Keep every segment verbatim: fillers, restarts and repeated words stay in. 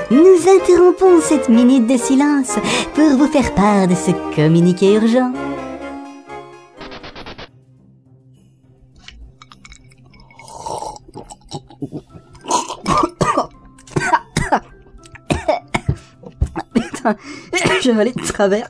nous interrompons cette minute de silence pour vous faire part de ce communiqué urgent. Putain, je vais aller de travers.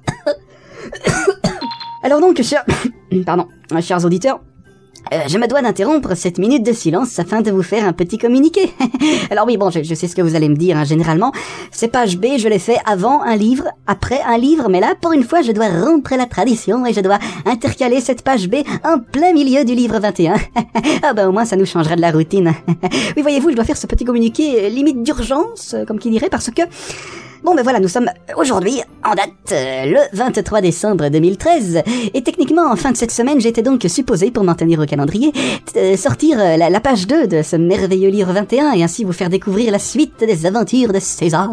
Alors donc, chers... Pardon, chers auditeurs, Euh, je me dois d'interrompre cette minute de silence afin de vous faire un petit communiqué. Alors oui, bon, je, je sais ce que vous allez me dire, hein, généralement. Ces pages B, je les fais avant un livre, après un livre, mais là, pour une fois, je dois rompre la tradition et je dois intercaler cette page B en plein milieu du livre vingt et un. Ah ben au moins, ça nous changera de la routine. Oui, voyez-vous, je dois faire ce petit communiqué euh, limite d'urgence, euh, comme qui dirait, parce que... Bon ben voilà, nous sommes aujourd'hui en date euh, le vingt-trois décembre deux mille treize et techniquement en fin de cette semaine j'étais donc supposé, pour m'en tenir au calendrier, euh, sortir euh, la, la page deux de ce merveilleux livre vingt et un et ainsi vous faire découvrir la suite des aventures de César.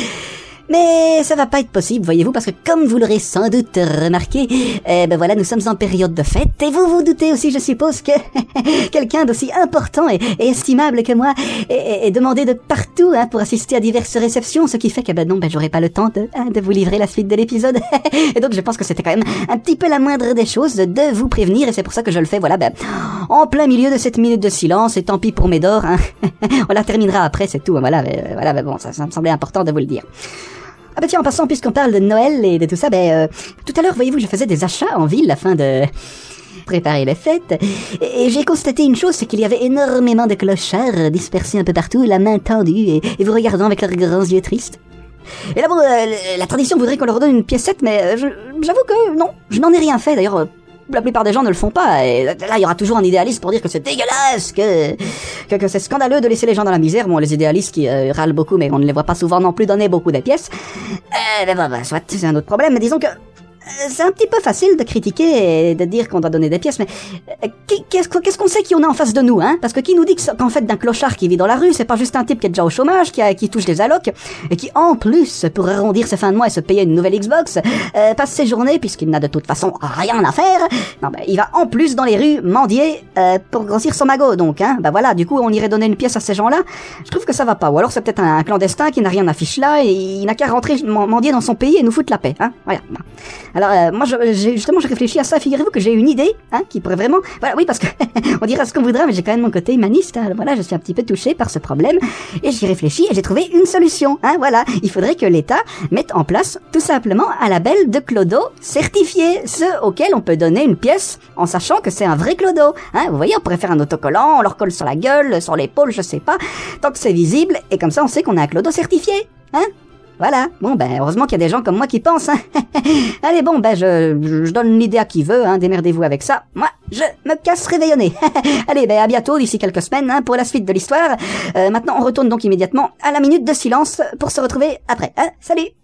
Mais ça va pas être possible, voyez-vous, parce que comme vous l'aurez sans doute remarqué, eh ben voilà, nous sommes en période de fête, et vous vous doutez aussi, je suppose, que quelqu'un d'aussi important et, et estimable que moi est, est demandé de partout hein, pour assister à diverses réceptions, ce qui fait que ben non, ben j'aurai pas le temps de, hein, de vous livrer la suite de l'épisode. Et donc je pense que c'était quand même un petit peu la moindre des choses de vous prévenir, et c'est pour ça que je le fais, voilà, ben en plein milieu de cette minute de silence, et tant pis pour Médor, hein. On la terminera après, c'est tout, voilà, ben, voilà, ben bon, ça, ça me semblait important de vous le dire. Ah bah tiens, en passant, puisqu'on parle de Noël et de tout ça, ben euh, tout à l'heure, voyez-vous, je faisais des achats en ville afin de préparer les fêtes, et, et j'ai constaté une chose, c'est qu'il y avait énormément de clochards dispersés un peu partout, la main tendue, et, et vous regardant avec leurs grands yeux tristes. Et là bon, euh, la tradition voudrait qu'on leur donne une piécette, mais euh, je, j'avoue que non, je n'en ai rien fait, d'ailleurs... Euh, la plupart des gens ne le font pas, et là il y aura toujours un idéaliste pour dire que c'est dégueulasse, que, que, que c'est scandaleux de laisser les gens dans la misère. Bon, les idéalistes qui euh, râlent beaucoup, mais on ne les voit pas souvent non plus donner beaucoup de pièces. Euh, ben, ben, ben, soit, c'est un autre problème, mais disons que euh, c'est un petit peu facile de critiquer et de dire qu'on doit donner des pièces, mais euh, qu'est-ce, qu'est-ce qu'on sait qui on a en face de nous, hein? Parce que qui nous dit que, qu'en fait d'un clochard qui vit dans la rue, c'est pas juste un type qui est déjà au chômage, qui, a, qui touche des allocs, et qui en plus, pour arrondir ses fins de mois et se payer une nouvelle Xbox, euh, passe ses journées, puisqu'il n'a de toute façon rien à faire, non ben il va en plus dans les rues mendier euh, pour grossir son magot, donc hein, ben voilà, du coup on irait donner une pièce à ces gens-là. Je trouve que ça va pas, ou alors c'est peut-être un, un clandestin qui n'a rien à fiche là, et il n'a qu'à rentrer mendier dans son pays et nous foutre la paix, hein, voilà. Alors euh, moi je, j'ai, justement je réfléchis à ça, figurez-vous que j'ai une idée, hein, qui pourrait vraiment, voilà, oui parce que on dira ce qu'on voudra, mais j'ai quand même mon côté humaniste, hein, voilà, je suis un petit peu touché par ce problème, et j'y réfléchis et j'ai trouvé une solution, hein, voilà, il faudrait que l'État mette en place tout simplement un label de clodo certifié, ceux auxquels on peut donner une pièce en sachant que c'est un vrai clodo, hein, vous voyez, on pourrait faire un autocollant, on leur colle sur la gueule, sur l'épaule, je sais pas, tant que c'est visible, et comme ça on sait qu'on a un clodo certifié, hein. Voilà, bon ben heureusement qu'il y a des gens comme moi qui pensent, hein. Allez bon ben je, je, je donne l'idée à qui veut, hein, démerdez-vous avec ça, moi je me casse réveillonner. Allez ben à bientôt d'ici quelques semaines hein, pour la suite de l'histoire. Euh, maintenant on retourne donc immédiatement à la minute de silence pour se retrouver après, hein. Salut.